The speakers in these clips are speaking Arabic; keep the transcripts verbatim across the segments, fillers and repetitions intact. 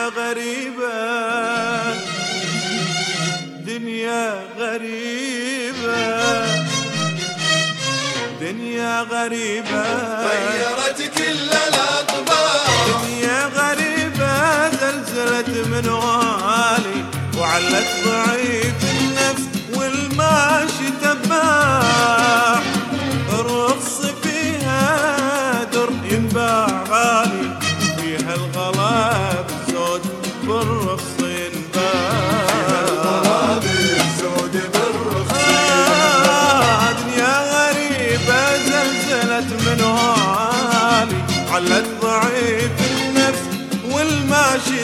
دنيا غريبة دنيا غريبة دنيا غريبة غيرت كل الأطباع. دنيا غريبة زلزلت من والي وعلت ضعيف النفس والماشي تباع. الرخص فيها در ينباع غالي فيها الغلا بالزود بالرخص من والي علت ضعيف النفس والماشي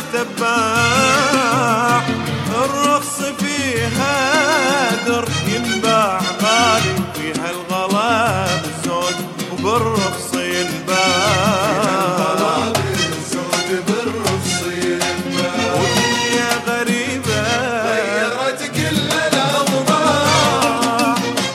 تباع. الرخص فيها در ينباع غالي فيها الغلا بالزود وبالرخص ينباع. ودنيا غريبة غيرت كل الأوضاع.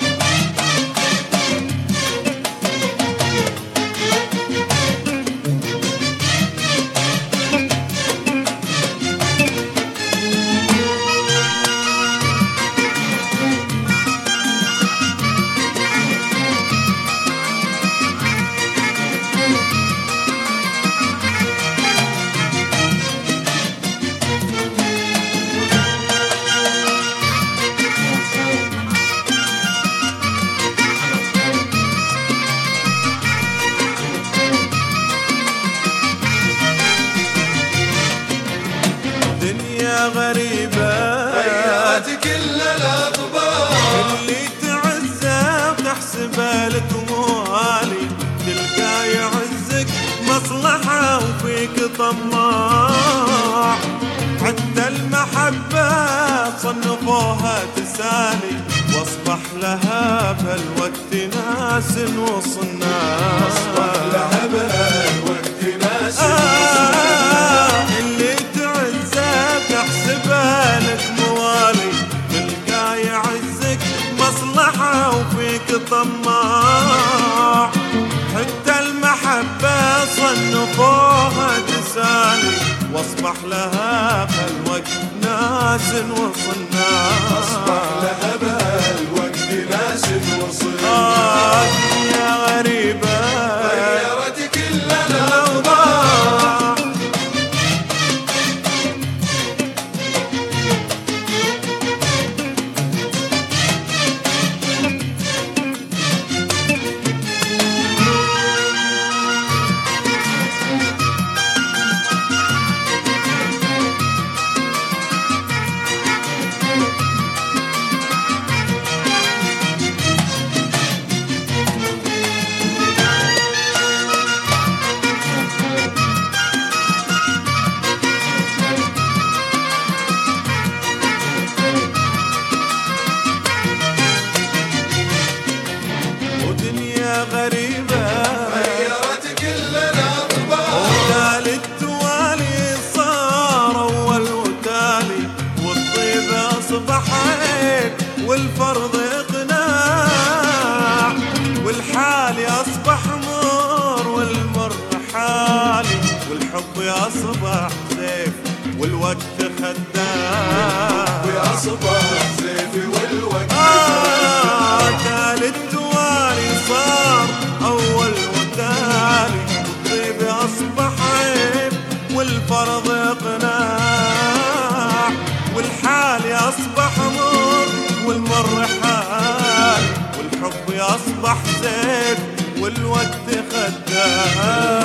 دنيا غريبة غيرت كل الأطباع. اللي تعزه وتحسبه لك موالي تلقى يعزك مصلحة وفيك طماع. حتى المحبة صنفوها تسالي واصبح لها بهالوقت ناس وصناع. أصبح لها بهالوقت ناس آه اللي تحسبها لك موالي تلقى يعزك مصلحة وفيك طماع. حتى المحبة صنفوها تسالي واصبح لها بهالوقت ناس وصناع. أصبح لها بهالوقت ناس وصناع. آه دنيا غريبة غيرت كل الأوضاع. غريبة غيرت كل الأطباع. وتالي التوالي صار أول وتالي والطيب أصبح عيب والفرض إقناع. والحالي أصبح مر والمر حالي والحب أصبح سيف والوقت خداع. وأصبح سيف والوقت آه تالي التوالي صار أول وتالي والطيب أصبح عيب والفرض إقناع. والحالي أصبح مر والمر حالي والحب أصبح زيف والوقت خداع.